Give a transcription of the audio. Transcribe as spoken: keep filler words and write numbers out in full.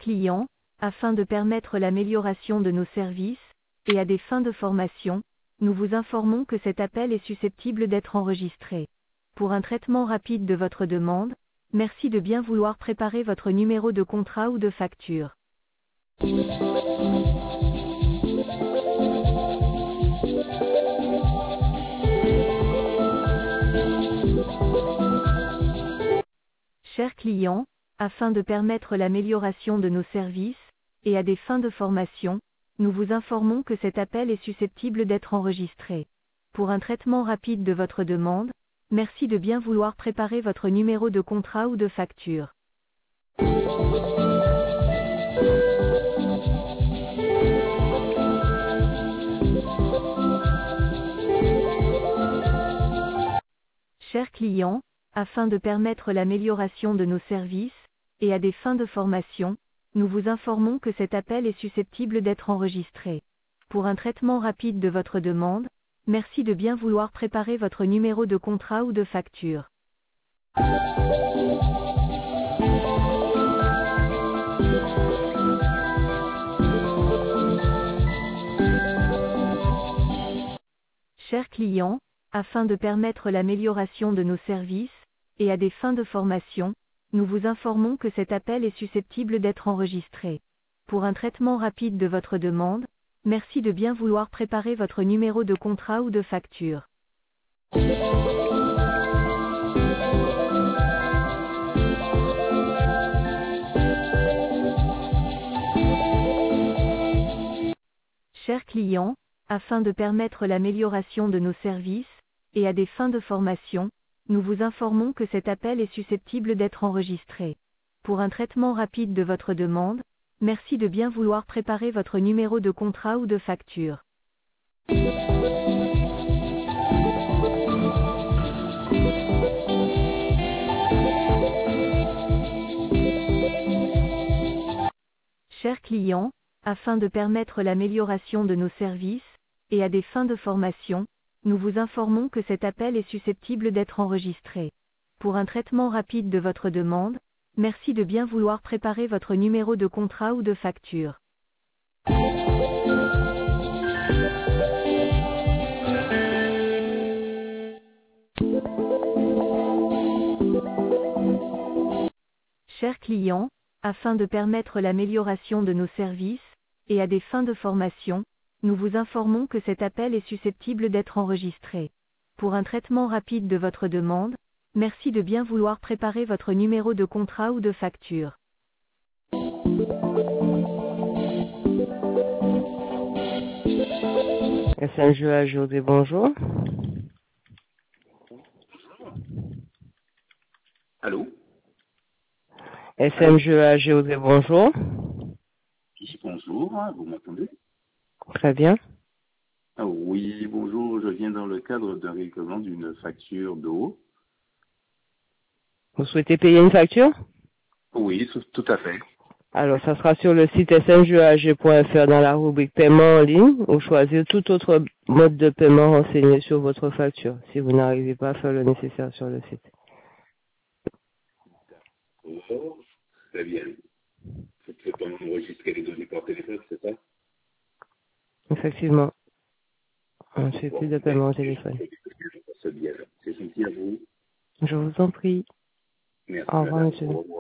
client, afin de permettre l'amélioration de nos services, et à des fins de formation, nous vous informons que cet appel est susceptible d'être enregistré. Pour un traitement rapide de votre demande, merci de bien vouloir préparer votre numéro de contrat ou de facture. Chers clients, afin de permettre l'amélioration de nos services, et à des fins de formation, nous vous informons que cet appel est susceptible d'être enregistré. Pour un traitement rapide de votre demande, merci de bien vouloir préparer votre numéro de contrat ou de facture. Chers clients, afin de permettre l'amélioration de nos services, et à des fins de formation, nous vous informons que cet appel est susceptible d'être enregistré. Pour un traitement rapide de votre demande, merci de bien vouloir préparer votre numéro de contrat ou de facture. Chers clients, afin de permettre l'amélioration de nos services, et à des fins de formation, nous vous informons que cet appel est susceptible d'être enregistré. Pour un traitement rapide de votre demande, merci de bien vouloir préparer votre numéro de contrat ou de facture. Chers clients, afin de permettre l'amélioration de nos services, et à des fins de formation, nous vous informons que cet appel est susceptible d'être enregistré. Pour un traitement rapide de votre demande, merci de bien vouloir préparer votre numéro de contrat ou de facture. Chers clients, afin de permettre l'amélioration de nos services, et à des fins de formation, nous vous informons que cet appel est susceptible d'être enregistré. Pour un traitement rapide de votre demande, merci de bien vouloir préparer votre numéro de contrat ou de facture. Chers clients, afin de permettre l'amélioration de nos services, et à des fins de formation, nous vous informons que cet appel est susceptible d'être enregistré. Pour un traitement rapide de votre demande, merci de bien vouloir préparer votre numéro de contrat ou de facture. S M G A José, bonjour. Allô? S M G A José, bonjour. Bonjour, vous m'entendez? Très bien. Ah oui, bonjour, je viens dans le cadre d'un règlement d'une facture d'eau. Vous souhaitez payer une facture? Oui, tout, tout à fait. Alors, ça sera sur le site s m g a g point f r dans la rubrique paiement en ligne ou choisir tout autre mode de paiement renseigné sur votre facture si vous n'arrivez pas à faire le nécessaire sur le site. Oh, très bien. Vous ne pouvez pas enregistrer les données par téléphone, c'est ça? Effectivement. On ne fait plus de paiement au téléphone. C'est bien. C'est gentil à vous. Je vous en prie. Merci, Au revoir, madame. monsieur. Au revoir.